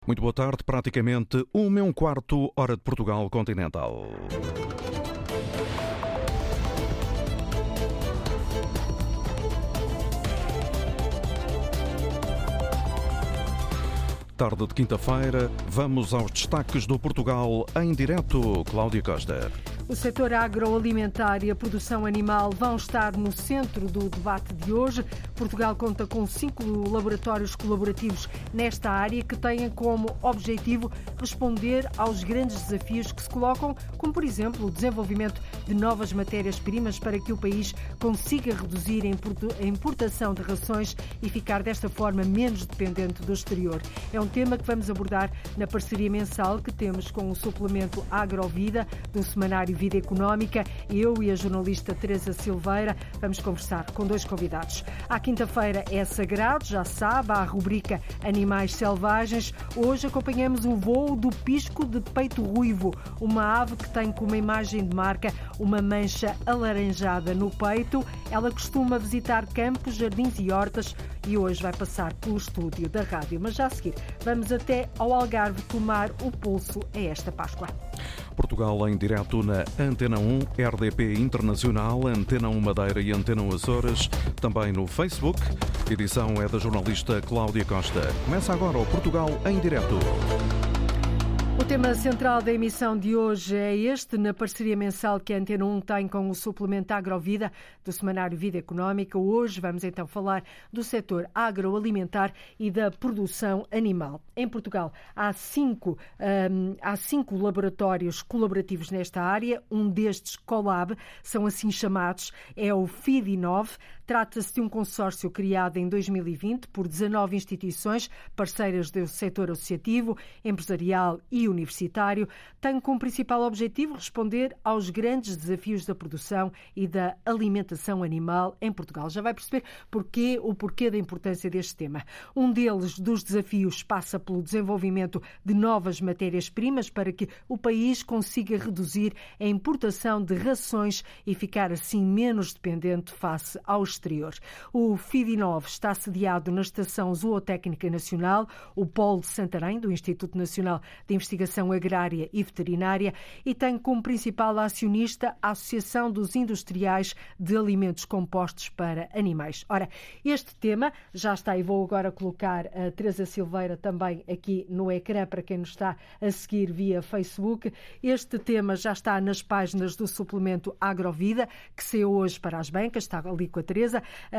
Muito boa tarde, praticamente 1h15, hora de Portugal continental. Tarde de quinta-feira, vamos aos destaques do Portugal em direto. Cláudia Costa. O setor agroalimentar e a produção animal vão estar no centro do debate de hoje. Portugal conta com 5 laboratórios colaborativos nesta área que têm como objetivo responder aos grandes desafios que se colocam, como, por exemplo, o desenvolvimento de novas matérias-primas para que o país consiga reduzir a importação de rações e ficar desta forma menos dependente do exterior. É um tema que vamos abordar na parceria mensal que temos com o suplemento Agrovida do semanário Vida Económica. Eu e a jornalista Teresa Silveira vamos conversar com 2 convidados. À quinta-feira é sagrado, já sabe, há a rubrica Animais Selvagens. Hoje acompanhamos o voo do pisco de peito ruivo, uma ave que tem como imagem de marca uma mancha alaranjada no peito. Ela costuma visitar campos, jardins e hortas e hoje vai passar pelo estúdio da rádio. Mas já a seguir, vamos até ao Algarve tomar o pulso a esta Páscoa. Portugal em direto na Antena 1, RDP Internacional, Antena 1 Madeira e Antena 1 Açores, também no Facebook. A edição é da jornalista Cláudia Costa. Começa agora o Portugal em direto. O tema central da emissão de hoje é este, na parceria mensal que a Antena 1 tem com o suplemento Agrovida do semanário Vida Económica. Hoje vamos então falar do setor agroalimentar e da produção animal. Em Portugal há 5 laboratórios colaborativos nesta área. Um destes, Colab, são assim chamados, é o FID-INOV. Trata-se de um consórcio criado em 2020 por 19 instituições parceiras do setor associativo, empresarial e universitário. Tem como principal objetivo responder aos grandes desafios da produção e da alimentação animal em Portugal. Já vai perceber o porquê da importância deste tema. Um dos desafios passa pelo desenvolvimento de novas matérias-primas para que o país consiga reduzir a importação de rações e ficar assim menos dependente face ao exterior. O FID-INOV está sediado na Estação Zootécnica Nacional, o Polo de Santarém, do Instituto Nacional de Investigação Agrária e Veterinária, e tem como principal acionista a Associação dos Industriais de Alimentos Compostos para Animais. Ora, este tema já está, e vou agora colocar a Teresa Silveira também aqui no ecrã para quem nos está a seguir via Facebook. Este tema já está nas páginas do suplemento Agrovida, que saiu hoje para as bancas, está ali com a Teresa.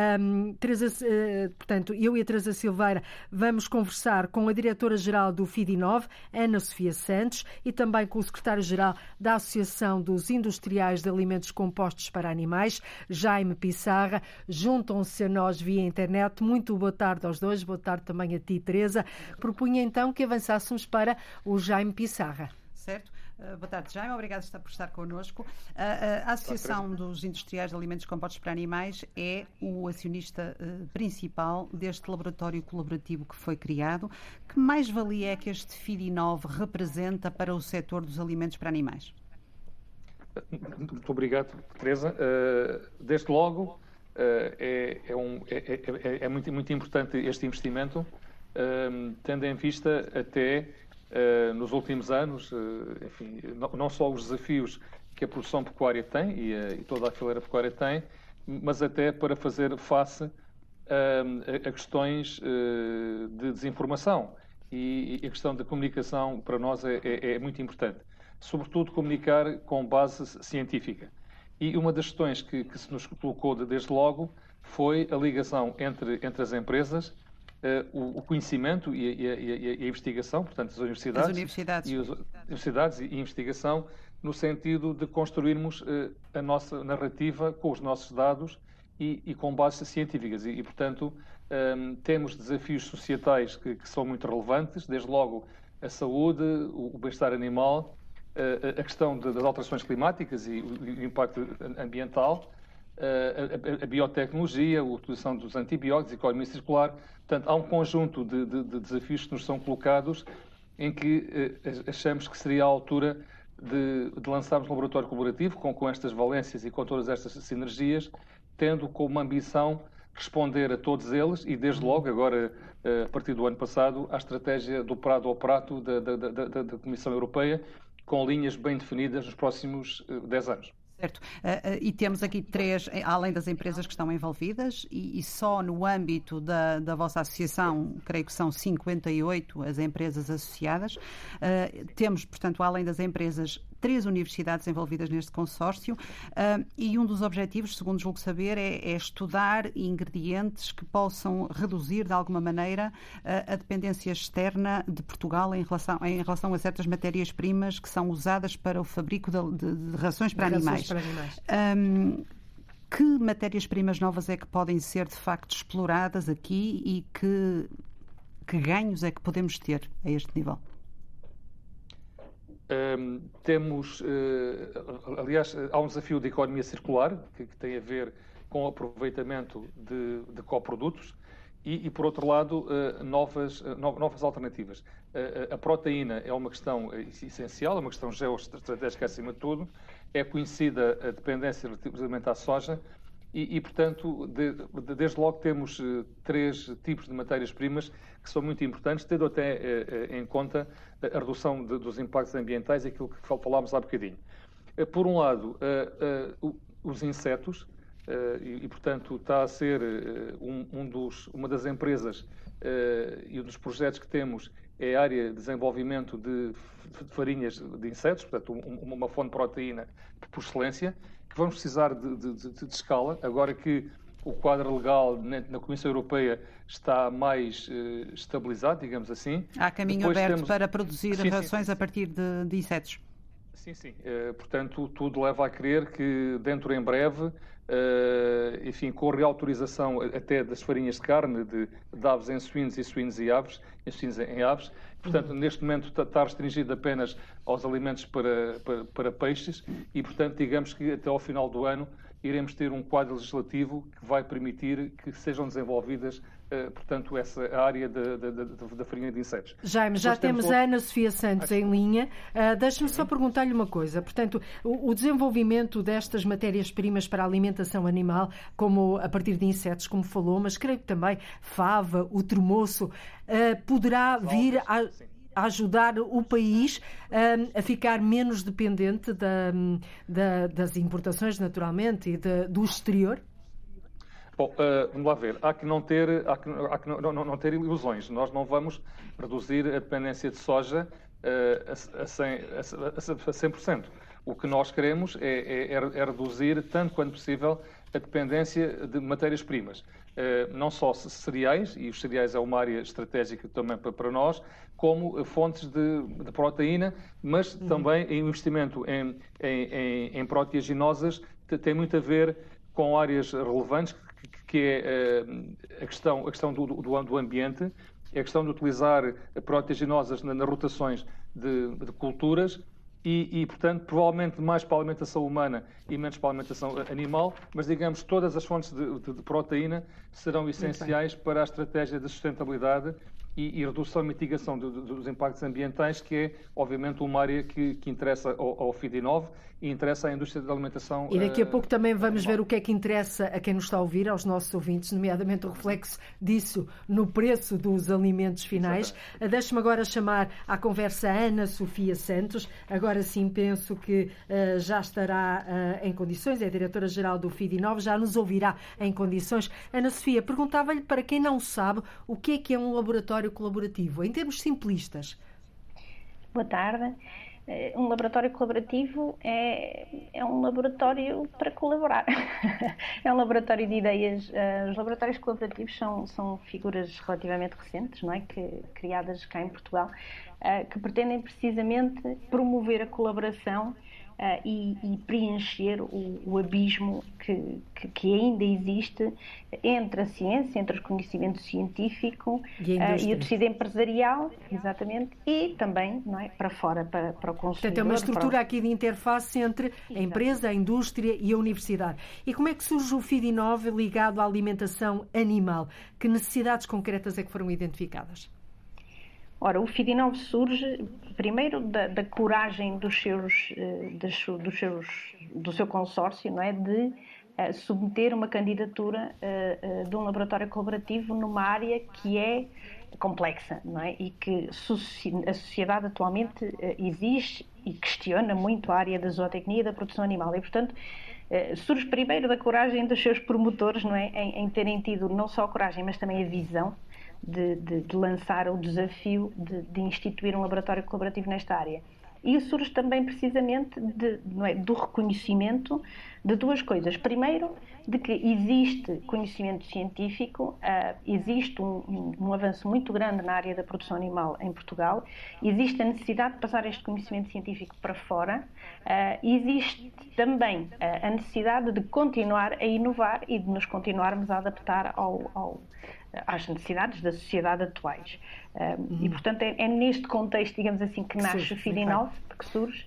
Portanto, eu e a Teresa Silveira vamos conversar com a diretora-geral do FID-INOV, Ana Sofia Santos, e também com o secretário-geral da Associação dos Industriais de Alimentos Compostos para Animais, Jaime Pissarra. Juntam-se a nós via internet. Muito boa tarde aos dois. Boa tarde também a ti, Teresa. Propunha então que avançássemos para o Jaime Pissarra. Certo. Boa tarde, Jaime. Obrigada por estar connosco. A Associação dos Industriais de Alimentos Compostos para Animais é o acionista principal deste laboratório colaborativo que foi criado. Que mais-valia é que este FID-INOV representa para o setor dos alimentos para animais? Muito obrigado, Teresa. Desde logo, é muito importante este investimento, tendo em vista até nos últimos anos, enfim, não só os desafios que a produção pecuária tem e toda a fileira pecuária tem, mas até para fazer face a questões de desinformação. E a questão da comunicação para nós é muito importante. Sobretudo comunicar com base científica. E uma das questões que se nos colocou desde logo foi a ligação entre as empresas, o conhecimento e a investigação, portanto, as universidades e investigação, no sentido de construirmos a nossa narrativa com os nossos dados e com bases científicas. Portanto, temos desafios societais que são muito relevantes, desde logo a saúde, o bem-estar animal, a questão das alterações climáticas e o impacto ambiental, a biotecnologia, a utilização dos antibióticos, a economia circular. Portanto, há um conjunto de desafios que nos são colocados em que achamos que seria a altura de lançarmos um laboratório colaborativo com estas valências e com todas estas sinergias, tendo como ambição responder a todos eles e, desde logo, agora, a partir do ano passado, à estratégia do prado ao prato da Comissão Europeia, com linhas bem definidas nos próximos 10 anos. Certo. E temos aqui 3, além das empresas que estão envolvidas, e só no âmbito da vossa associação, creio que são 58 as empresas associadas. Temos, portanto, além das empresas, 3 universidades envolvidas neste consórcio, e um dos objetivos, segundo julgo saber, é estudar ingredientes que possam reduzir, de alguma maneira, a dependência externa de Portugal em relação a certas matérias-primas que são usadas para o fabrico de rações para animais. Que matérias-primas novas é que podem ser, de facto, exploradas aqui e que ganhos é que podemos ter a este nível? Temos, aliás, há um desafio de economia circular que tem a ver com o aproveitamento de coprodutos e por outro lado, novas alternativas. A proteína é uma questão essencial, é uma questão geoestratégica acima de tudo. É conhecida a dependência relativamente à soja e portanto, desde logo temos 3 tipos de matérias-primas que são muito importantes, tendo até em conta a redução dos impactos ambientais, aquilo que falámos há bocadinho. Por um lado, os insetos, e portanto está a ser uma das empresas e um dos projetos que temos é a área de desenvolvimento de farinhas de insetos, portanto uma fonte de proteína por excelência, que vamos precisar de escala, agora que o quadro legal na Comissão Europeia está mais estabilizado, digamos assim. Há caminho aberto para produzir rações a partir de insetos. Sim. Portanto, tudo leva a crer que dentro em breve, enfim, com a reautorização até das farinhas de carne, de aves em suínos e suínos em aves, portanto, neste momento está restringido apenas aos alimentos para peixes e, portanto, digamos que até ao final do ano iremos ter um quadro legislativo que vai permitir que sejam desenvolvidas, portanto, essa área da farinha de insetos. Jaime, já temos a Ana Sofia Santos em linha. Deixe-me só perguntar-lhe uma coisa. Portanto, o desenvolvimento destas matérias-primas para a alimentação animal, como a partir de insetos, como falou, mas creio que também fava, o tremoço, poderá vir a ajudar o país a ficar menos dependente das importações, naturalmente, e do exterior? Bom, vamos lá ver. Há que não ter ilusões. Nós não vamos reduzir a dependência de soja a 100%. O que nós queremos é reduzir, tanto quanto possível, a dependência de matérias-primas. Não só cereais, e os cereais é uma área estratégica também para nós, como fontes de proteína, mas também o investimento em proteaginosas tem muito a ver com áreas relevantes, que é a questão do ambiente, é a questão de utilizar proteaginosas nas rotações de culturas e, portanto, provavelmente mais para a alimentação humana e menos para a alimentação animal, mas, digamos, todas as fontes de proteína serão essenciais para a estratégia de sustentabilidade e redução e mitigação dos impactos ambientais, que é, obviamente, uma área que interessa ao FIDI9 e interessa à indústria da alimentação. E daqui a pouco também vamos ver o que é que interessa a quem nos está a ouvir, aos nossos ouvintes, nomeadamente o reflexo disso no preço dos alimentos finais. Deixe-me agora chamar à conversa a Ana Sofia Santos. Agora sim penso que já estará em condições, é a diretora-geral do FIDI9, já nos ouvirá em condições. Ana Sofia, perguntava-lhe, para quem não sabe, o que é um laboratório colaborativo, em termos simplistas. Boa tarde. Um laboratório colaborativo é um laboratório para colaborar. É um laboratório de ideias. Os laboratórios colaborativos são figuras relativamente recentes, não é? Criadas cá em Portugal, que pretendem precisamente promover a colaboração e preencher o abismo que ainda existe entre a ciência, entre o conhecimento científico e o tecido empresarial, exatamente, e também, não é, para fora, para o consumidor. Portanto, é uma estrutura aqui de interface entre a empresa, a indústria e a universidade. E como é que surge o FIDI9 ligado à alimentação animal? Que necessidades concretas é que foram identificadas? Ora, o FIDI9 surge primeiro da coragem do seu consórcio, não é, de submeter uma candidatura de um laboratório colaborativo numa área que é complexa, não é? E que a sociedade atualmente exige e questiona muito a área da zootecnia e da produção animal. E, portanto, surge primeiro da coragem dos seus promotores, não é? Em terem tido não só a coragem, mas também a visão de lançar o desafio de instituir um laboratório colaborativo nesta área. E isso surge também precisamente do reconhecimento de duas coisas. Primeiro, de que existe conhecimento científico, existe um avanço muito grande na área da produção animal em Portugal, existe a necessidade de passar este conhecimento científico para fora, existe também a necessidade de continuar a inovar e de nos continuarmos a adaptar às necessidades da sociedade atuais. E, portanto, é neste contexto, digamos assim, que nasce o FIDI-9, que surge.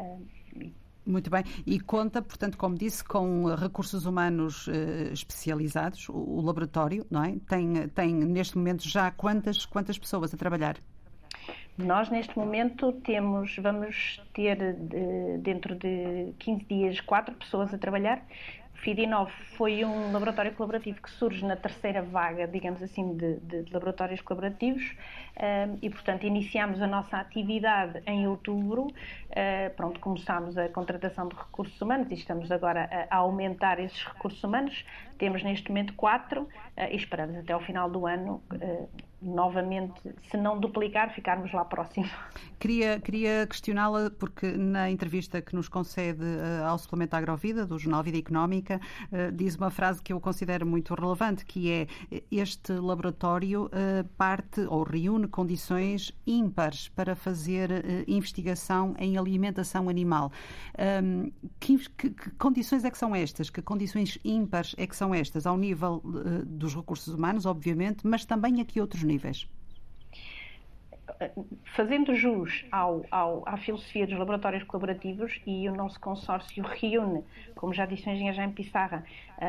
Muito bem. E conta, portanto, como disse, com recursos humanos especializados, o laboratório, não é? Tem neste momento já quantas pessoas a trabalhar? Nós, neste momento, vamos ter, dentro de 15 dias, 4 pessoas a trabalhar. O FIDI-9 foi um laboratório colaborativo que surge na terceira vaga, digamos assim, de laboratórios colaborativos e, portanto, iniciámos a nossa atividade em outubro. Começámos a contratação de recursos humanos e estamos agora a aumentar esses recursos humanos. Temos, neste momento, 4 e esperamos até ao final do ano novamente, se não duplicar, ficarmos lá próximo. Queria questioná-la, porque na entrevista que nos concede ao Suplemento Agrovida, do Jornal Vida Económica, diz uma frase que eu considero muito relevante, que é: este laboratório parte ou reúne condições ímpares para fazer investigação em alimentação animal. Que condições é que são estas? Que condições ímpares é que são estas? Ao nível dos recursos humanos, obviamente, mas também a que outros níveis? Fazendo jus à filosofia dos laboratórios colaborativos, e o nosso consórcio reúne, como já disse o engenheiro Jaime Pissarra,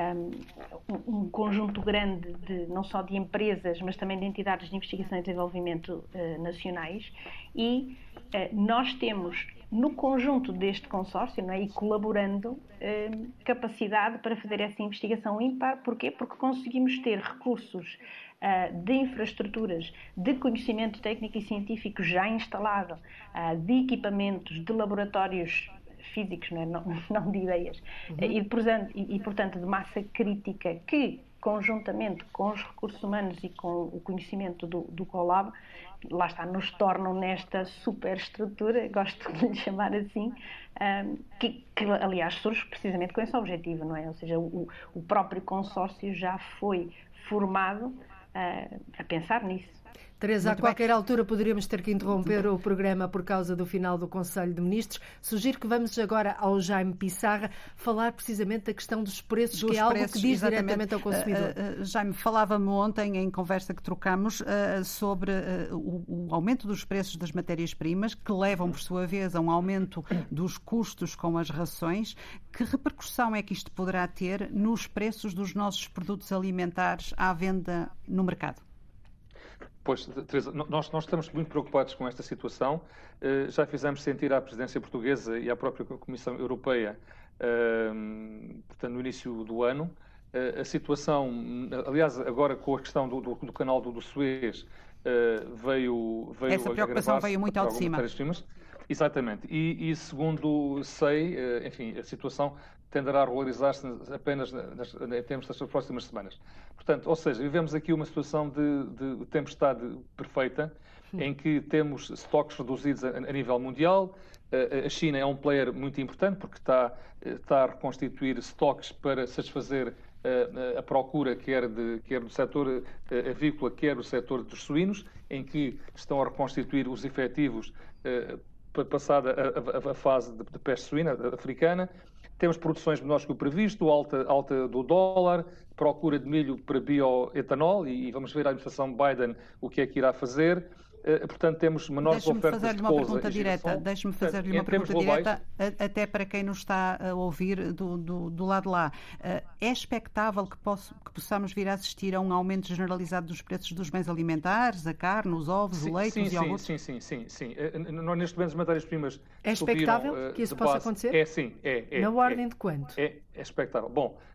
um conjunto grande não só de empresas, mas também de entidades de investigação e desenvolvimento nacionais, e nós temos, no conjunto deste consórcio, não é, e colaborando, capacidade para fazer essa investigação ímpar. Porquê? Porque conseguimos ter recursos de infraestruturas, de conhecimento técnico e científico já instalado, de equipamentos, de laboratórios físicos, não de ideias, e, portanto, de massa crítica que, conjuntamente com os recursos humanos e com o conhecimento do Colab, lá está, nos tornam nesta superestrutura, gosto de lhe chamar assim, que aliás surge precisamente com esse objetivo, não é? Ou seja, o próprio consórcio já foi formado a pensar nisso. Teresa, a qualquer altura poderíamos ter que interromper o programa por causa do final do Conselho de Ministros. Sugiro que vamos agora ao Jaime Pissarra falar precisamente da questão dos preços, que é algo que diz diretamente ao consumidor. Jaime, falava-me ontem, em conversa que trocamos, sobre o aumento dos preços das matérias-primas, que levam, por sua vez, a um aumento dos custos com as rações. Que repercussão é que isto poderá ter nos preços dos nossos produtos alimentares à venda no mercado? Pois, Teresa, nós estamos muito preocupados com esta situação. Já fizemos sentir à presidência portuguesa e à própria Comissão Europeia, portanto, no início do ano. A situação, aliás, agora com a questão do canal do Suez, veio essa preocupação veio muito ao de cima. Exatamente. E segundo sei, enfim, a situação tenderá a regularizar-se apenas em termos das próximas semanas. Portanto, ou seja, vivemos aqui uma situação de tempestade perfeita, em que temos estoques reduzidos a nível mundial. A China é um player muito importante, porque está a reconstituir estoques para satisfazer a procura, quer do setor avícola, quer do setor dos suínos, em que estão a reconstituir os efetivos passada a fase de peste suína africana. Temos produções menores que o previsto, alta do dólar, procura de milho para bioetanol, e vamos ver a administração Biden o que é que irá fazer. Portanto, temos menores ofertas de couve. Deixe-me fazer-lhe uma pergunta direta, até para quem nos está a ouvir do lado de lá. É expectável que possamos vir a assistir a um aumento generalizado dos preços dos bens alimentares, a carne, os ovos, o leite, os iogurtes? Sim. Nós, neste momento, as matérias-primas é expectável que isso possa acontecer? Sim. Na ordem de quanto? É expectável. Bom,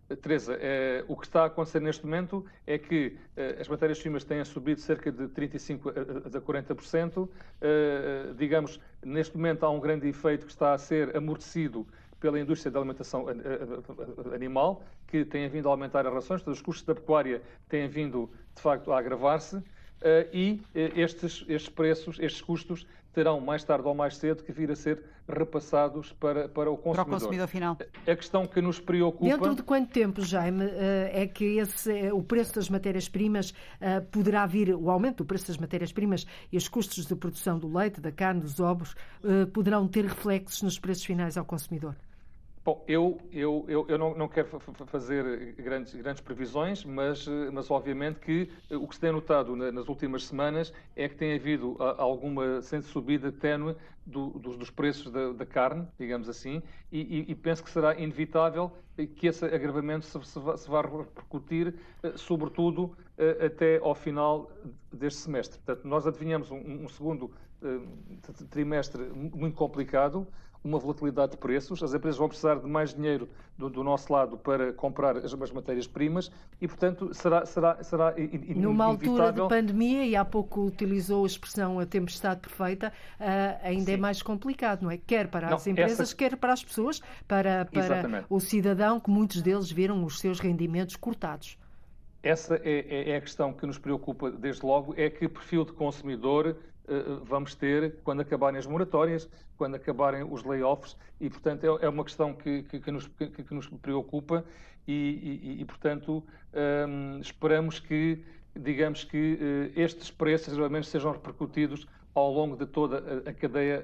Teresa, o que está a acontecer neste momento é que as matérias-primas têm subido cerca de 35% a 40%. Digamos, neste momento há um grande efeito que está a ser amortecido pela indústria da alimentação animal, que tem vindo a aumentar as rações, os custos da pecuária têm vindo, de facto, a agravar-se, e estes preços, estes custos, terão mais tarde ou mais cedo que vir a ser repassados para o consumidor. Para o consumidor final. A questão que nos preocupa... Dentro de quanto tempo, Jaime, é que o preço das matérias-primas poderá vir, o aumento do preço das matérias-primas e os custos de produção do leite, da carne, dos ovos, poderão ter reflexos nos preços finais ao consumidor? Bom, eu não quero fazer grandes previsões, mas obviamente que o que se tem notado nas últimas semanas é que tem havido alguma subida ténue dos preços da carne, digamos assim, e penso que será inevitável que esse agravamento se vá repercutir, sobretudo até ao final deste semestre. Portanto, nós adivinhamos um segundo trimestre muito complicado, uma volatilidade de preços, as empresas vão precisar de mais dinheiro do nosso lado para comprar as matérias-primas e, portanto, será inevitável... Numa altura de pandemia, e há pouco utilizou a expressão a tempestade perfeita, ainda Sim. É mais complicado, não é? Quer para as empresas, quer para as pessoas, para o cidadão, que muitos deles viram os seus rendimentos cortados. Essa é a questão que nos preocupa desde logo, é que perfil de consumidor vamos ter quando acabarem as moratórias, quando acabarem os layoffs, e, portanto, é uma questão que nos preocupa e portanto, esperamos que, digamos que estes preços realmente sejam repercutidos ao longo de toda a cadeia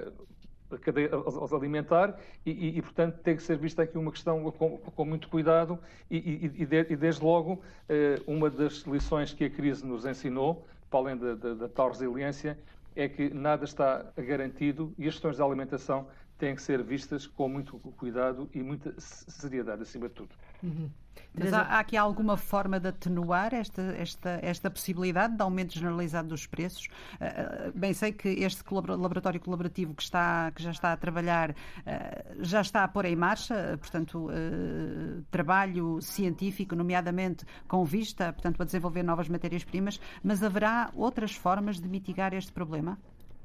alimentar e, portanto, tem que ser vista aqui uma questão com muito cuidado e desde logo, uma das lições que a crise nos ensinou, para além da tal resiliência, é que nada está garantido e as questões da alimentação têm que ser vistas com muito cuidado e muita seriedade, acima de tudo. Uhum. Mas há aqui alguma forma de atenuar esta possibilidade de aumento generalizado dos preços? Bem, sei que este laboratório colaborativo que já está a trabalhar já está a pôr em marcha, portanto, trabalho científico, nomeadamente com vista, portanto, a desenvolver novas matérias-primas, mas haverá outras formas de mitigar este problema?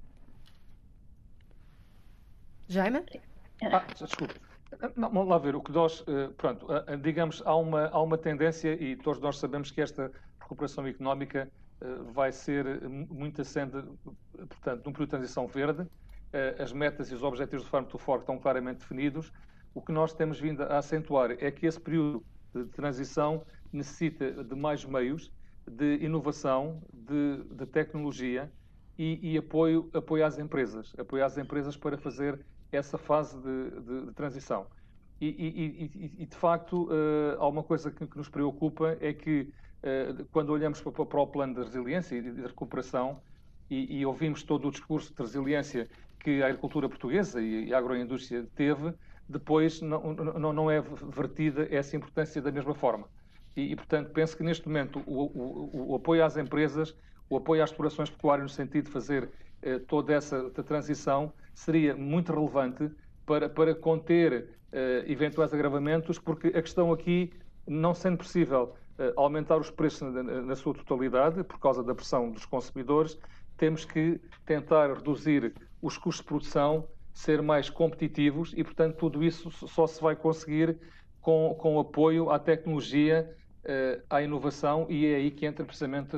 Jaime? Desculpe. Vamos lá ver, o que nós, pronto, digamos, há uma tendência e todos nós sabemos que esta recuperação económica vai ser muito assente, portanto, num período de transição verde, as metas e os objetivos do Farm to Fork estão claramente definidos. O que nós temos vindo a acentuar é que esse período de transição necessita de mais meios, de inovação, de tecnologia e apoio às empresas para fazer essa fase de transição. E de facto, há uma coisa que nos preocupa, é que quando olhamos para o plano de resiliência e de recuperação e ouvimos todo o discurso de resiliência que a agricultura portuguesa e a agroindústria teve, depois não é vertida essa importância da mesma forma. E portanto, penso que neste momento o apoio às empresas, o apoio às explorações pecuárias no sentido de fazer toda essa transição seria muito relevante para conter eventuais agravamentos, porque a questão aqui, não sendo possível aumentar os preços na sua totalidade, por causa da pressão dos consumidores, temos que tentar reduzir os custos de produção, ser mais competitivos e, portanto, tudo isso só se vai conseguir com apoio à tecnologia, à inovação, e é aí que entra precisamente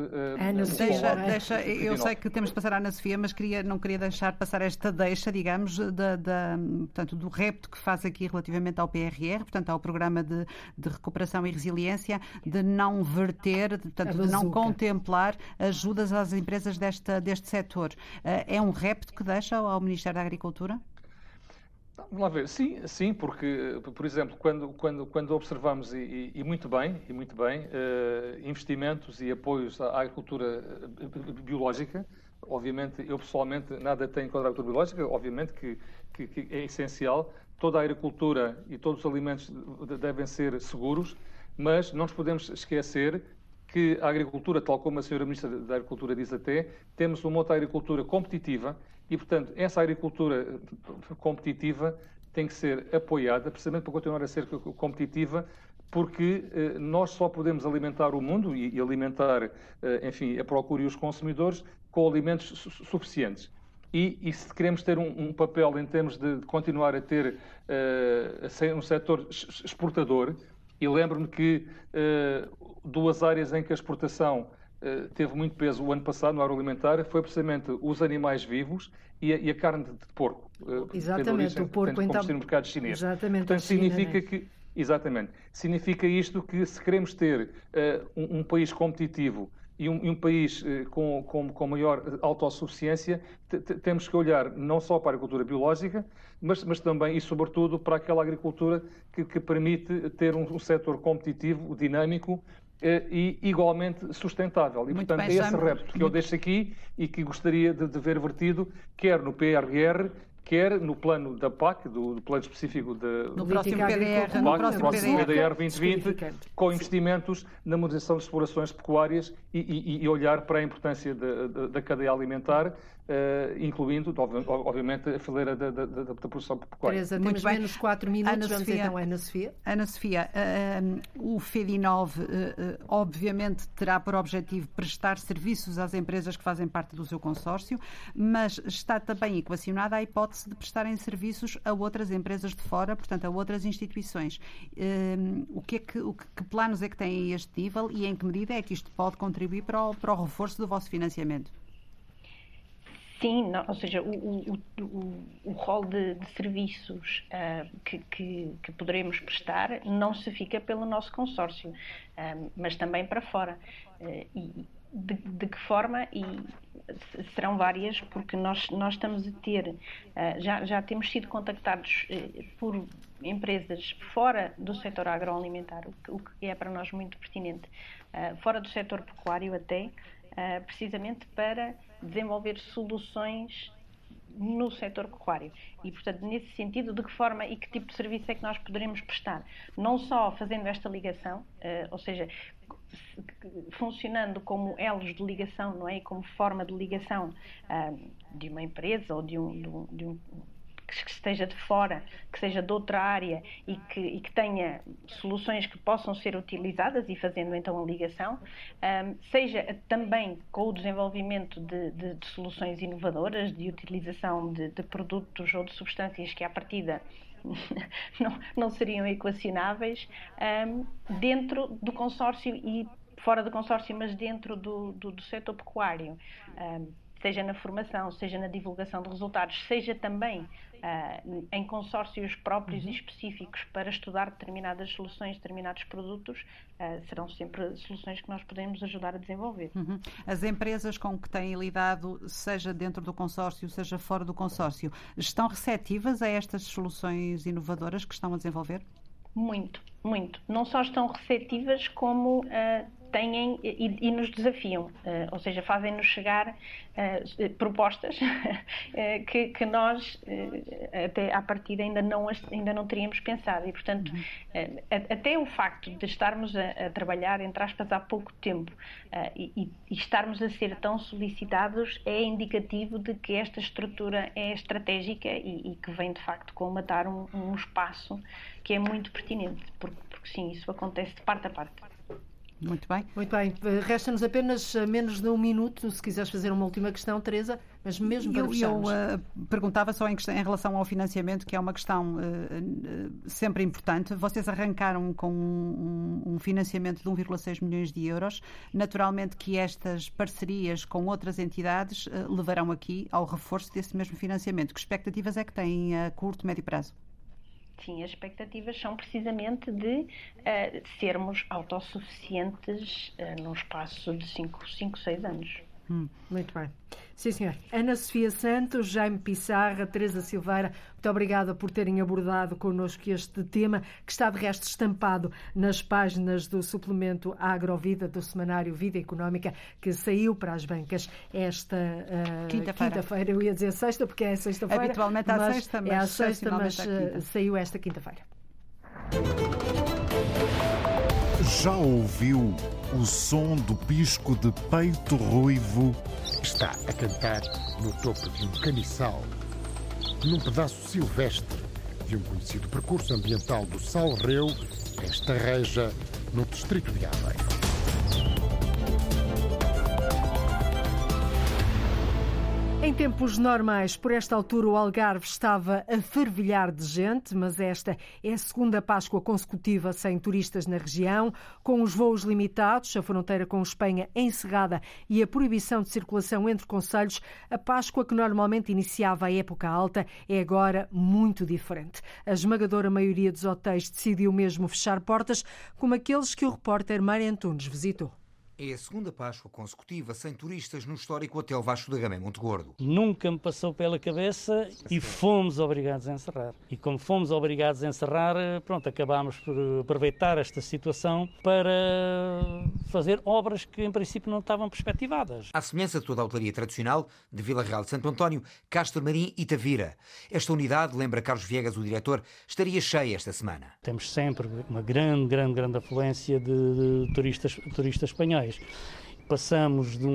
eu sei que temos de passar à Ana Sofia, mas não queria deixar passar esta digamos, portanto, do repto que faz aqui relativamente ao PRR, portanto, ao Programa de Recuperação e Resiliência, de não verter, portanto, de não contemplar ajudas às empresas deste setor. É um repto que deixa ao Ministério da Agricultura? Vamos lá ver, sim, porque, por exemplo, quando observamos, e muito bem, investimentos e apoios à agricultura biológica, obviamente, eu pessoalmente nada tenho contra a agricultura biológica, obviamente que é essencial, toda a agricultura e todos os alimentos devem ser seguros, mas não nos podemos esquecer que a agricultura, tal como a senhora Ministra da Agricultura diz até, temos uma outra agricultura competitiva e, portanto, essa agricultura competitiva tem que ser apoiada, precisamente para continuar a ser competitiva, porque nós só podemos alimentar o mundo e alimentar, enfim, a procura e os consumidores com alimentos suficientes. E se queremos ter um papel em termos de continuar a ter um setor exportador, e lembro-me que duas áreas em que a exportação teve muito peso o ano passado no agroalimentar foi precisamente os animais vivos e a carne de porco. Exatamente, o porco então... no mercado chinês. Exatamente. Portanto, significa que... Exatamente. Significa isto que se queremos ter um país competitivo e um país com maior autossuficiência, temos que olhar não só para a agricultura biológica, mas também e sobretudo para aquela agricultura que permite ter um setor competitivo, dinâmico e igualmente sustentável. E, portanto, é esse repto que eu deixo aqui e que gostaria de ver vertido, quer no PRR, quer no plano da PAC, do plano específico no próximo PDR, no próximo PDR 2020, com investimentos na modernização das explorações pecuárias e olhar para a importância da cadeia alimentar, incluindo, obviamente, a fileira da produção pecuária. Teresa, temos menos 4 minutos. Vamos então a Ana Sofia. Ana Sofia, o FEDI9 obviamente terá por objetivo prestar serviços às empresas que fazem parte do seu consórcio, mas está também equacionada a hipótese de prestarem serviços a outras empresas de fora, portanto a outras instituições. Que planos é que têm a este nível e em que medida é que isto pode contribuir para o reforço do vosso financiamento? Sim, ou seja, o rol de serviços que poderemos prestar não se fica pelo nosso consórcio, mas também para fora. E de que forma? E serão várias, porque nós estamos a ter, já temos sido contactados por empresas fora do setor agroalimentar, o que é para nós muito pertinente, fora do setor pecuário até, precisamente para desenvolver soluções no setor pecuário. E, portanto, nesse sentido, de que forma e que tipo de serviço é que nós poderemos prestar? Não só fazendo esta ligação, ou seja, funcionando como elos de ligação, não é? E como forma de ligação de uma empresa ou de um que esteja de fora, que seja de outra área e que tenha soluções que possam ser utilizadas e fazendo então a ligação, seja também com o desenvolvimento de soluções inovadoras, de utilização de produtos ou de substâncias que à partida não seriam equacionáveis, dentro do consórcio e fora do consórcio, mas dentro do setor pecuário, seja na formação, seja na divulgação de resultados, seja também em consórcios próprios e específicos para estudar determinadas soluções, determinados produtos, serão sempre soluções que nós podemos ajudar a desenvolver. As empresas com que têm lidado, seja dentro do consórcio, seja fora do consórcio, estão receptivas a estas soluções inovadoras que estão a desenvolver? Muito, muito. Não só estão receptivas, como têm e nos desafiam, ou seja, fazem-nos chegar propostas que nós até à partida ainda não teríamos pensado e, portanto, até o facto de estarmos a trabalhar, entre aspas, há pouco tempo e estarmos a ser tão solicitados é indicativo de que esta estrutura é estratégica e que vem, de facto, colmatar um espaço que é muito pertinente, porque sim, isso acontece de parte a parte. Muito bem. Muito bem. Resta-nos apenas menos de um minuto, se quiseres fazer uma última questão, Teresa, mas mesmo para fecharmos. Eu perguntava só em relação ao financiamento, que é uma questão sempre importante. Vocês arrancaram com um financiamento de 1,6 milhões de euros. Naturalmente que estas parcerias com outras entidades levarão aqui ao reforço desse mesmo financiamento. Que expectativas é que têm a curto, médio prazo? Sim, as expectativas são precisamente de sermos autossuficientes num espaço de 5, 6 anos. Muito bem. Sim, senhor. Ana Sofia Santos, Jaime Pissarra, Teresa Silveira, muito obrigada por terem abordado connosco este tema, que está de resto estampado nas páginas do suplemento Agrovida, do semanário Vida Económica, que saiu para as bancas esta quinta-feira. Eu ia dizer sexta, porque é sexta-feira. Habitualmente à sexta, mas, é à sexta, mas saiu esta quinta-feira. Já ouviu o som do pisco de peito ruivo? Está a cantar no topo de um caniçal, num pedaço silvestre de um conhecido percurso ambiental do Salreu, esta reja no distrito de Aveiro. Em tempos normais, por esta altura, o Algarve estava a fervilhar de gente, mas esta é a segunda Páscoa consecutiva sem turistas na região. Com os voos limitados, a fronteira com Espanha encerrada e a proibição de circulação entre concelhos, a Páscoa, que normalmente iniciava a época alta, é agora muito diferente. A esmagadora maioria dos hotéis decidiu mesmo fechar portas, como aqueles que o repórter Mário Antunes visitou. É a segunda Páscoa consecutiva sem turistas no histórico Hotel Vasco da Gama em Monte Gordo. Nunca me passou pela cabeça e fomos obrigados a encerrar. E como fomos obrigados a encerrar, pronto, acabámos por aproveitar esta situação para fazer obras que em princípio não estavam perspectivadas. À semelhança de toda a hotelaria tradicional de Vila Real de Santo António, Castro Marim e Tavira. Esta unidade, lembra Carlos Viegas, o diretor, estaria cheia esta semana. Temos sempre uma grande afluência de turistas espanhóis. Passamos de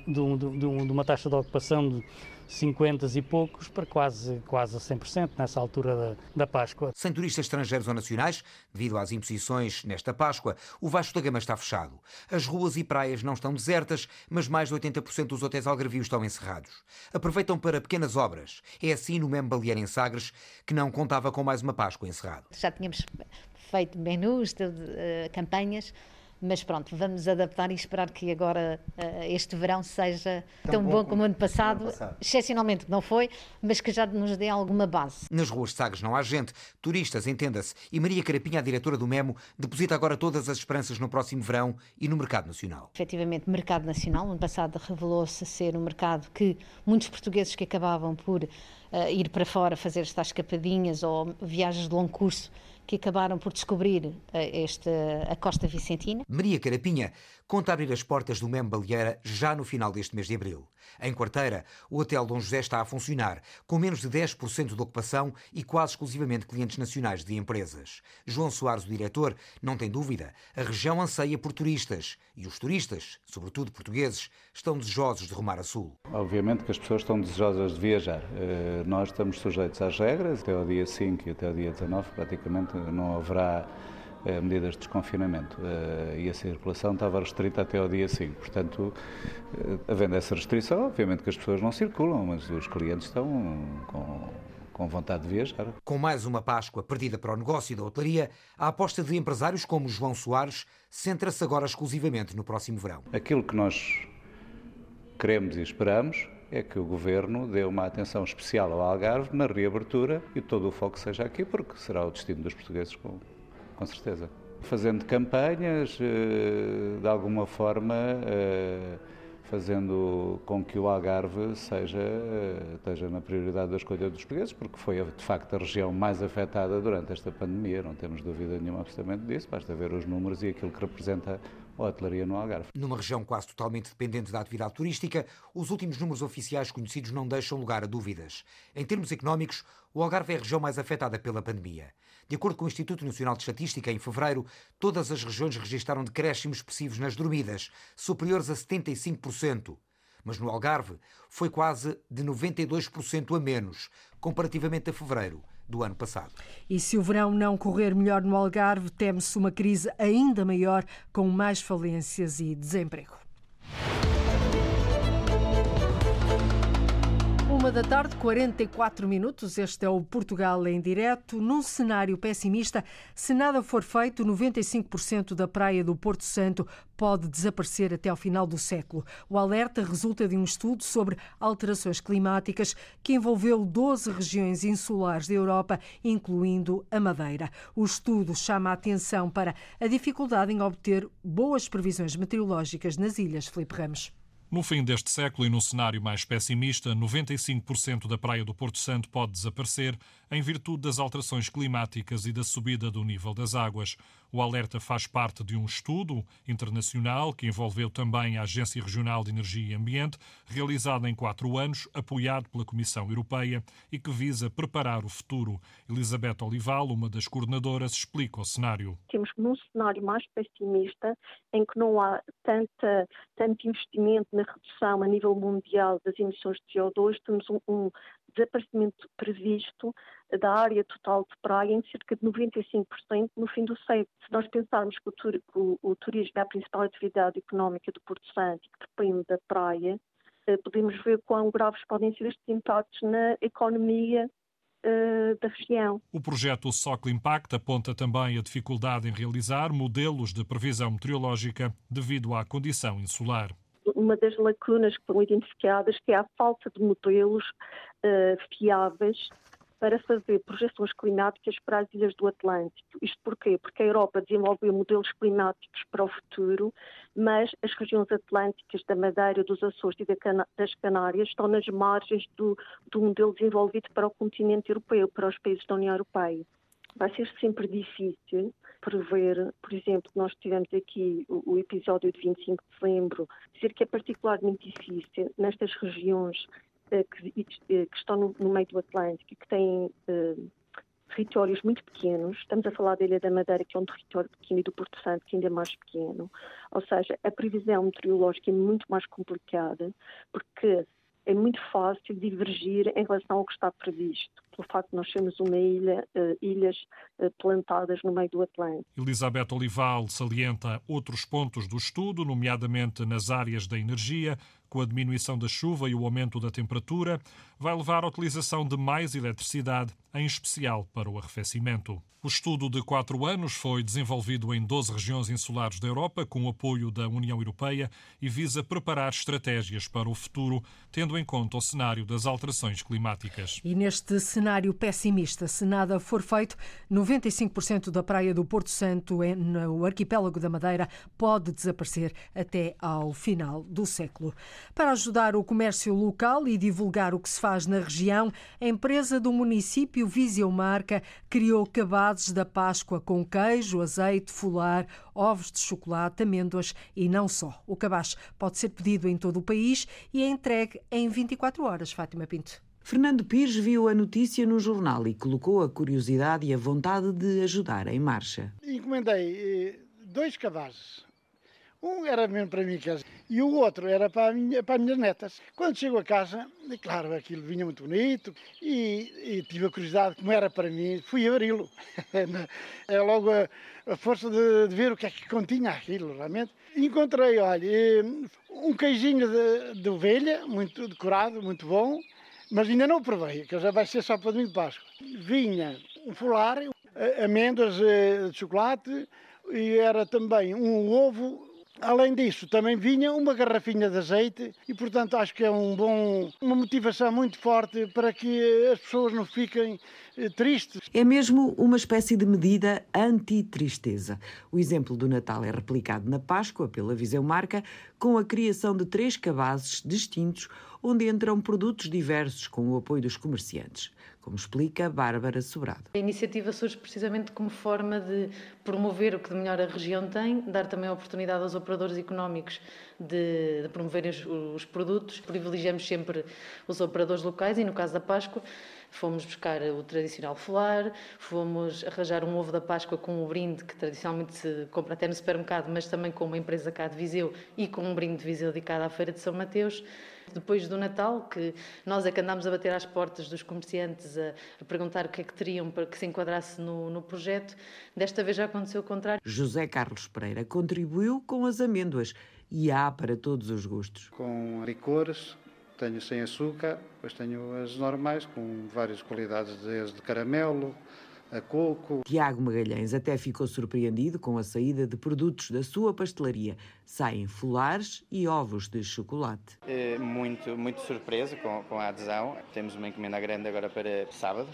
uma taxa de ocupação de 50 e poucos para quase a 100% nessa altura da Páscoa. Sem turistas estrangeiros ou nacionais, devido às imposições nesta Páscoa, o Vasco da Gama está fechado. As ruas e praias não estão desertas, mas mais de 80% dos hotéis algarvios estão encerrados. Aproveitam para pequenas obras. É assim no Mem Balear em Sagres, que não contava com mais uma Páscoa encerrado. Já tínhamos feito menus, campanhas, mas pronto, vamos adaptar e esperar que agora este verão seja tão bom como o ano passado. Excepcionalmente não foi, mas que já nos dê alguma base. Nas ruas de Sagres não há gente, turistas, entenda-se, e Maria Carapinha, a diretora do Memo, deposita agora todas as esperanças no próximo verão e no mercado nacional. Efetivamente, mercado nacional, no ano passado revelou-se ser um mercado que muitos portugueses que acabavam por ir para fora fazer estas escapadinhas ou viagens de longo curso, que acabaram por descobrir a Costa Vicentina. Maria Carapinha conta abrir as portas do Mem Baleeira já no final deste mês de abril. Em Quarteira, o Hotel Dom José está a funcionar, com menos de 10% de ocupação e quase exclusivamente clientes nacionais de empresas. João Soares, o diretor, não tem dúvida. A região anseia por turistas e os turistas, sobretudo portugueses, estão desejosos de rumar a sul. Obviamente que as pessoas estão desejosas de viajar. Nós estamos sujeitos às regras. Até ao dia 5 e até ao dia 19, praticamente, não haverá medidas de desconfinamento e a circulação estava restrita até ao dia 5. Portanto, havendo essa restrição, obviamente que as pessoas não circulam, mas os clientes estão com vontade de viajar. Com mais uma Páscoa perdida para o negócio da hotelaria, a aposta de empresários como João Soares centra-se agora exclusivamente no próximo verão. Aquilo que nós queremos e esperamos é que o Governo dê uma atenção especial ao Algarve na reabertura e todo o foco seja aqui, porque será o destino dos portugueses, com certeza. Fazendo campanhas, de alguma forma, fazendo com que o Algarve esteja na prioridade da escolha dos portugueses, porque foi, de facto, a região mais afetada durante esta pandemia. Não temos dúvida nenhuma absolutamente disso, basta ver os números e aquilo que representa a hotelaria no Algarve. Numa região quase totalmente dependente da atividade turística, os últimos números oficiais conhecidos não deixam lugar a dúvidas. Em termos económicos, o Algarve é a região mais afetada pela pandemia. De acordo com o Instituto Nacional de Estatística, em fevereiro, todas as regiões registaram decréscimos expressivos nas dormidas, superiores a 75%. Mas no Algarve foi quase de 92% a menos, comparativamente a fevereiro do ano passado. E se o verão não correr melhor no Algarve, teme-se uma crise ainda maior, com mais falências e desemprego. 1h44. Este é o Portugal em direto. Num cenário pessimista, se nada for feito, 95% da praia do Porto Santo pode desaparecer até ao final do século. O alerta resulta de um estudo sobre alterações climáticas que envolveu 12 regiões insulares da Europa, incluindo a Madeira. O estudo chama a atenção para a dificuldade em obter boas previsões meteorológicas nas ilhas. Filipe Ramos. No fim deste século e num cenário mais pessimista, 95% da praia do Porto Santo pode desaparecer em virtude das alterações climáticas e da subida do nível das águas. O alerta faz parte de um estudo internacional que envolveu também a Agência Regional de Energia e Ambiente, realizado em 4 anos, apoiado pela Comissão Europeia e que visa preparar o futuro. Elizabeth Olival, uma das coordenadoras, explica o cenário. Temos num cenário mais pessimista, em que não há tanto investimento na redução a nível mundial das emissões de CO2, temos desaparecimento previsto da área total de praia em cerca de 95% no fim do século. Se nós pensarmos que o turismo é a principal atividade económica do Porto Santo, que depende da praia, podemos ver quão graves podem ser estes impactos na economia da região. O projeto SOCL Impact aponta também a dificuldade em realizar modelos de previsão meteorológica devido à condição insular. Uma das lacunas que foram identificadas que é a falta de modelos fiáveis para fazer projeções climáticas para as ilhas do Atlântico. Isto porquê? Porque a Europa desenvolveu modelos climáticos para o futuro, mas as regiões atlânticas da Madeira, dos Açores e das Canárias estão nas margens do modelo desenvolvido para o continente europeu, para os países da União Europeia. Vai ser sempre difícil prever, por exemplo, nós tivemos aqui o episódio de 25 de dezembro, dizer que é particularmente difícil nestas regiões que estão no meio do Atlântico e que têm territórios muito pequenos. Estamos a falar da Ilha da Madeira, que é um território pequeno, e do Porto Santo, que ainda é mais pequeno. Ou seja, a previsão meteorológica é muito mais complicada, porque é muito fácil divergir em relação ao que está previsto, pelo facto de nós sermos uma ilhas plantadas no meio do Atlântico. Elizabeth Olival salienta outros pontos do estudo, nomeadamente nas áreas da energia, com a diminuição da chuva e o aumento da temperatura, vai levar à utilização de mais eletricidade, em especial para o arrefecimento. O estudo de 4 anos foi desenvolvido em 12 regiões insulares da Europa, com o apoio da União Europeia, e visa preparar estratégias para o futuro, tendo em conta o cenário das alterações climáticas. E neste cenário pessimista, se nada for feito, 95% da praia do Porto Santo, no arquipélago da Madeira, pode desaparecer até ao final do século. Para ajudar o comércio local e divulgar o que se faz na região, a empresa do município Viseu Marca criou cabazes da Páscoa com queijo, azeite, folar, ovos de chocolate, amêndoas e não só. O cabaz pode ser pedido em todo o país e é entregue em 24 horas. Fátima Pinto. Fernando Pires viu a notícia no jornal e colocou a curiosidade e a vontade de ajudar em marcha. Encomendei 2 cabazes. Um era mesmo para mim e o outro era para as minhas netas. Quando chego a casa, claro, aquilo vinha muito bonito e tive a curiosidade, como era para mim, fui abri-lo. É logo a força de ver o que é que continha aquilo, realmente. Encontrei, olha, um queijinho de ovelha, muito decorado, muito bom, mas ainda não o provei, que já vai ser só para domingo de Páscoa. Vinha um folar, amêndoas de chocolate e era também um ovo. Além disso, também vinha uma garrafinha de azeite e, portanto, acho que é uma motivação muito forte para que as pessoas não fiquem tristes. É mesmo uma espécie de medida anti-tristeza. O exemplo do Natal é replicado na Páscoa pela Viseu Marca, com a criação de 3 cabazes distintos, onde entram produtos diversos com o apoio dos comerciantes, como explica Bárbara Sobrado. A iniciativa surge precisamente como forma de promover o que de melhor a região tem, dar também a oportunidade aos operadores económicos de promoverem os produtos. Privilegiamos sempre os operadores locais e, no caso da Páscoa, fomos buscar o tradicional folar, fomos arranjar um ovo da Páscoa com um brinde que tradicionalmente se compra até no supermercado, mas também com uma empresa cá de Viseu e com um brinde de Viseu dedicado à Feira de São Mateus. Depois do Natal, que nós é que andámos a bater às portas dos comerciantes a perguntar o que é que teriam para que se enquadrasse no projeto, desta vez já aconteceu o contrário. José Carlos Pereira contribuiu com as amêndoas e há para todos os gostos. Com licores, tenho sem açúcar, depois tenho as normais, com várias qualidades, desde caramelo a coco. Tiago Magalhães até ficou surpreendido com a saída de produtos da sua pastelaria. Saem folares e ovos de chocolate. Muito surpresa com a adesão. Temos uma encomenda grande agora para sábado,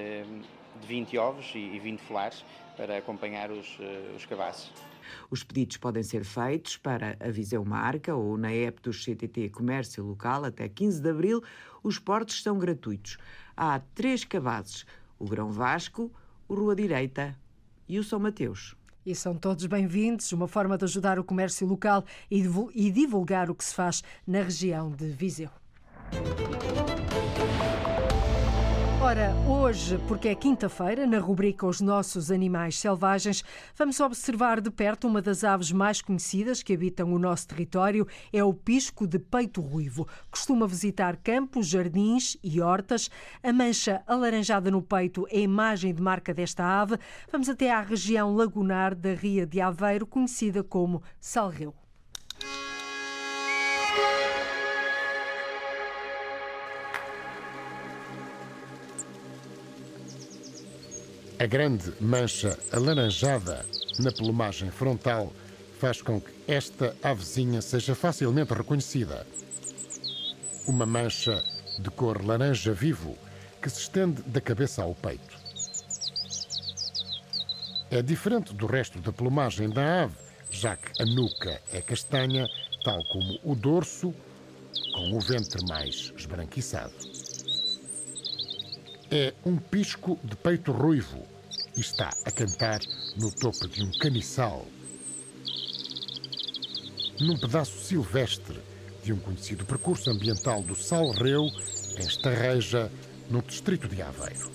de 20 ovos e 20 folares, para acompanhar os cabazes. Os pedidos podem ser feitos para a Viseu Marca ou na app do CTT Comércio Local até 15 de abril. Os portos são gratuitos. Há 3 cabazes, o Grão Vasco, o Rua Direita e o São Mateus. E são todos bem-vindos, uma forma de ajudar o comércio local e divulgar o que se faz na região de Viseu. Ora, hoje, porque é quinta-feira, na rubrica Os Nossos Animais Selvagens, vamos observar de perto uma das aves mais conhecidas que habitam o nosso território, é o pisco de peito ruivo. Costuma visitar campos, jardins e hortas. A mancha alaranjada no peito é a imagem de marca desta ave. Vamos até à região lagunar da Ria de Aveiro, conhecida como Salreu. A grande mancha alaranjada na plumagem frontal faz com que esta avezinha seja facilmente reconhecida. Uma mancha de cor laranja vivo que se estende da cabeça ao peito. É diferente do resto da plumagem da ave, já que a nuca é castanha, tal como o dorso, com o ventre mais esbranquiçado. É um pisco de peito ruivo e está a cantar no topo de um caniçal, num pedaço silvestre de um conhecido percurso ambiental do Salreu, em Estarreja, no distrito de Aveiro.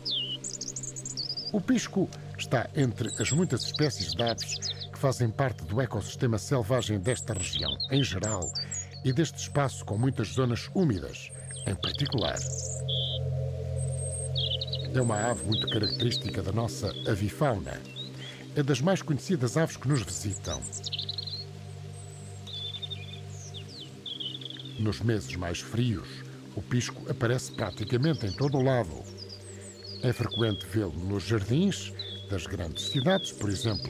O pisco está entre as muitas espécies de aves que fazem parte do ecossistema selvagem desta região, em geral, e deste espaço com muitas zonas úmidas, em particular. É uma ave muito característica da nossa avifauna. É das mais conhecidas aves que nos visitam. Nos meses mais frios, o pisco aparece praticamente em todo o lado. É frequente vê-lo nos jardins das grandes cidades, por exemplo.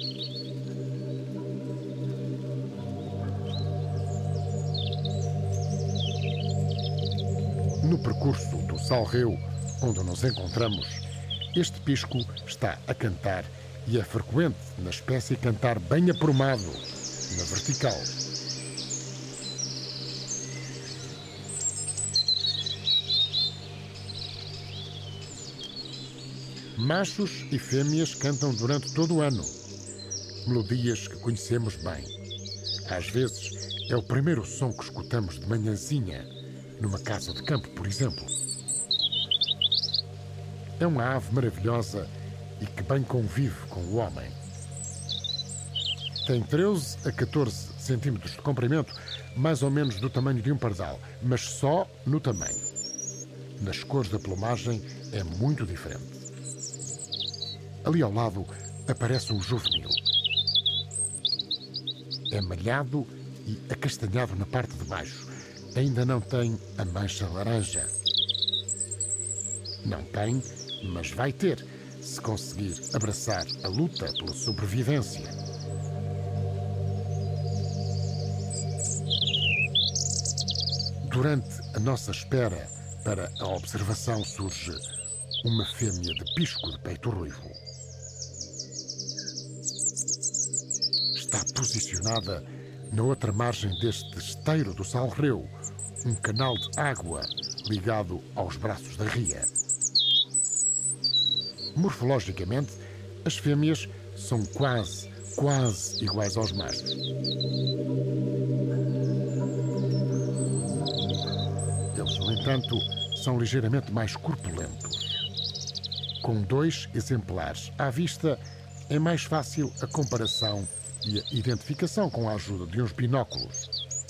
No percurso do Salreu, onde nos encontramos, este pisco está a cantar e é frequente na espécie cantar bem aprumado, na vertical. Machos e fêmeas cantam durante todo o ano, melodias que conhecemos bem. Às vezes é o primeiro som que escutamos de manhãzinha, numa casa de campo, por exemplo. É uma ave maravilhosa e que bem convive com o homem. Tem 13 a 14 centímetros de comprimento, mais ou menos do tamanho de um pardal, mas só no tamanho. Nas cores da plumagem é muito diferente. Ali ao lado aparece um juvenil. É malhado e acastanhado na parte de baixo. Ainda não tem a mancha laranja. Não tem, mas vai ter, se conseguir abraçar a luta pela sobrevivência. Durante a nossa espera para a observação surge uma fêmea de pisco de peito ruivo. Está posicionada na outra margem deste esteiro do Salreu, um canal de água ligado aos braços da ria. Morfologicamente, as fêmeas são quase iguais aos machos. Eles, no entanto, são ligeiramente mais corpulentos. Com 2 exemplares à vista, é mais fácil a comparação e a identificação com a ajuda de uns binóculos.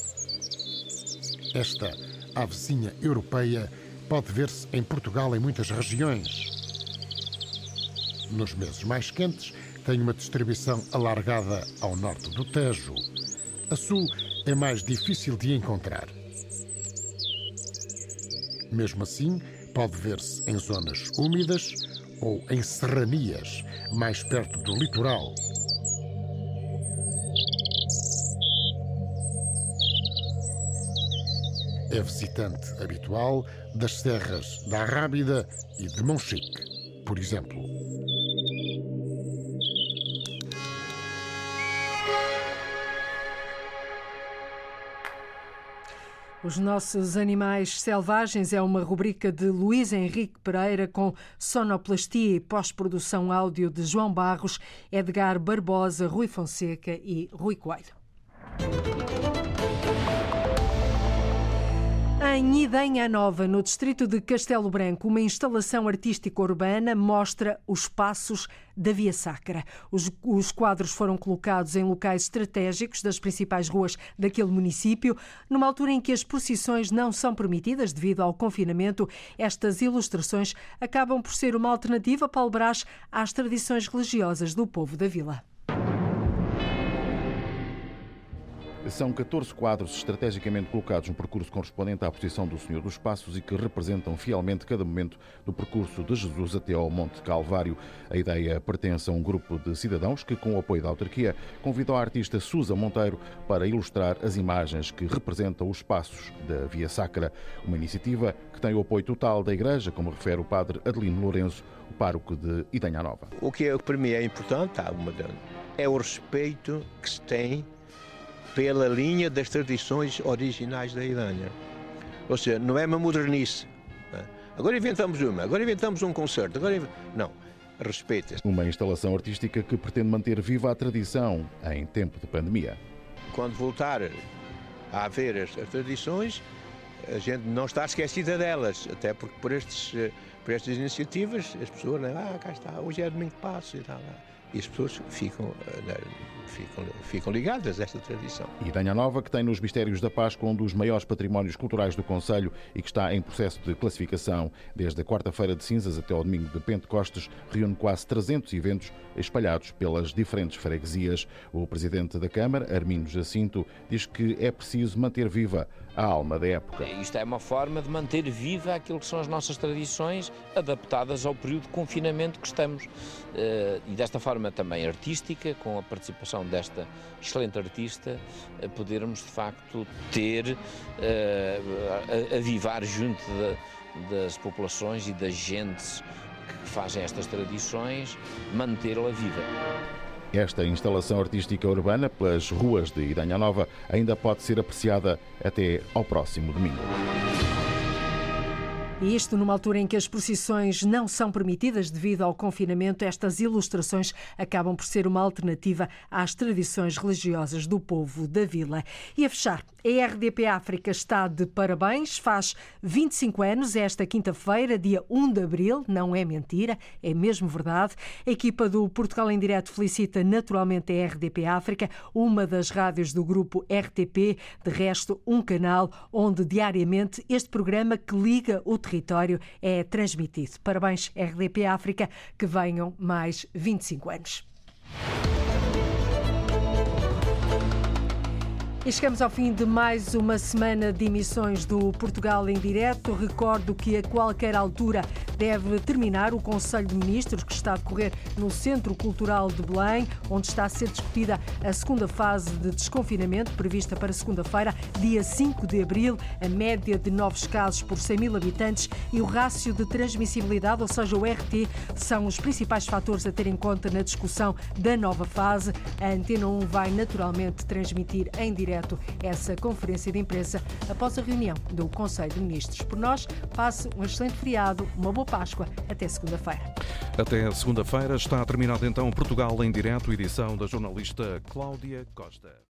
Esta avezinha europeia pode ver-se em Portugal em muitas regiões. Nos meses mais quentes, tem uma distribuição alargada ao norte do Tejo. A sul é mais difícil de encontrar. Mesmo assim, pode ver-se em zonas úmidas ou em serranias, mais perto do litoral. É visitante habitual das serras da Arrábida e de Monchique, por exemplo. Os Nossos Animais Selvagens é uma rubrica de Luís Henrique Pereira com sonoplastia e pós-produção áudio de João Barros, Edgar Barbosa, Rui Fonseca e Rui Coelho. Em Idenha Nova, no distrito de Castelo Branco, uma instalação artística urbana mostra os passos da Via Sacra. Os quadros foram colocados em locais estratégicos das principais ruas daquele município. Numa altura em que as procissões não são permitidas devido ao confinamento, estas ilustrações acabam por ser uma alternativa, Paulo Brás, às tradições religiosas do povo da vila. São 14 quadros estrategicamente colocados no percurso correspondente à posição do Senhor dos Passos e que representam fielmente cada momento do percurso de Jesus até ao Monte Calvário. A ideia pertence a um grupo de cidadãos que, com o apoio da autarquia, convidou a artista Susa Monteiro para ilustrar as imagens que representam os passos da Via Sacra. Uma iniciativa que tem o apoio total da Igreja, como refere o padre Adelino Lourenço, o pároco de Idenha Nova. O que para mim é importante, é o respeito que se tem pela linha das tradições originais da Idenha. Ou seja, não é uma modernice. Agora inventamos um concerto. Não, respeita-se. Uma instalação artística que pretende manter viva a tradição em tempo de pandemia. Quando voltar a haver as tradições, a gente não está esquecida delas, até porque por estas iniciativas as pessoas, cá está, hoje é domingo de Passos e tal. E as pessoas ficam ligadas a esta tradição. Idenha Nova, que tem nos Mistérios da Páscoa um dos maiores patrimónios culturais do concelho e que está em processo de classificação. Desde a quarta-feira de cinzas até ao domingo de Pentecostes, reúne quase 300 eventos espalhados pelas diferentes freguesias. O presidente da Câmara, Armindo Jacinto, diz que é preciso manter viva a alma da época. Isto é uma forma de manter viva aquilo que são as nossas tradições, adaptadas ao período de confinamento que estamos. E desta forma também artística, com a participação desta excelente artista, podermos de facto ter, avivar junto das populações e das gentes que fazem estas tradições, mantê-la viva. Esta instalação artística urbana pelas ruas de Idenha Nova ainda pode ser apreciada até ao próximo domingo. E isto numa altura em que as procissões não são permitidas devido ao confinamento, estas ilustrações acabam por ser uma alternativa às tradições religiosas do povo da vila. E a fechar, a RDP África está de parabéns, faz 25 anos esta quinta-feira, dia 1 de abril, não é mentira, é mesmo verdade. A equipa do Portugal em Direto felicita naturalmente a RDP África, uma das rádios do grupo RTP, de resto um canal onde diariamente este programa que liga o território é transmitido. Parabéns, RDP África, que venham mais 25 anos. E chegamos ao fim de mais uma semana de emissões do Portugal em Direto. Recordo que a qualquer altura deve terminar o Conselho de Ministros que está a decorrer no Centro Cultural de Belém, onde está a ser discutida a segunda fase de desconfinamento, prevista para segunda-feira, dia 5 de abril, a média de novos casos por 100 mil habitantes e o rácio de transmissibilidade, ou seja, o RT, são os principais fatores a ter em conta na discussão da nova fase. A Antena 1 vai naturalmente transmitir em direto essa conferência de imprensa após a reunião do Conselho de Ministros. Por nós, passe um excelente feriado, uma boa Páscoa. Até segunda-feira. Até segunda-feira está terminado então Portugal em Direto, edição da jornalista Cláudia Costa.